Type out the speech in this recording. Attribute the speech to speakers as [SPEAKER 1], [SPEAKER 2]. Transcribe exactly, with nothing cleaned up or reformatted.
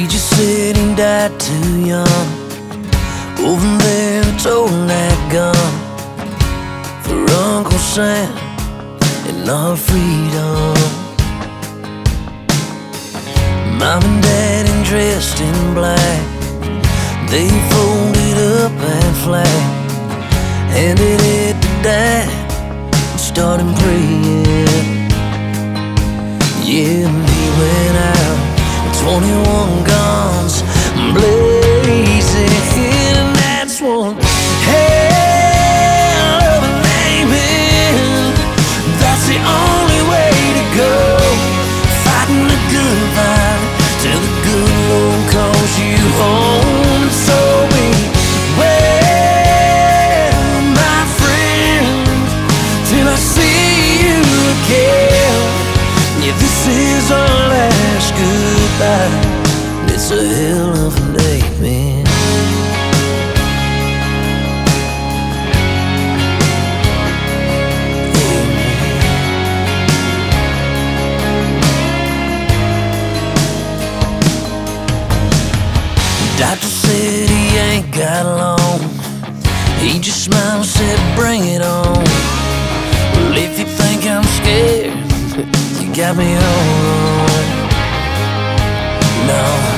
[SPEAKER 1] just said he died too young. Over there, toting that gun for Uncle Sam and our freedom. Mom and Dad dressed in black, they folded up that flag, handed it to Dad and started praying. Yeah, and he went out with twenty-one guns blazing, and that's one hell of a name. That's the only way to go, fighting the good fight till the good Lord calls you home. So beware, my friend, till I see you again. Yeah, this is our last goodbye. It's a hell of a day, man. Doctor said he ain't got long. He just smiled and said, bring it on. Well, if you think I'm scared, you got me all wrong. No.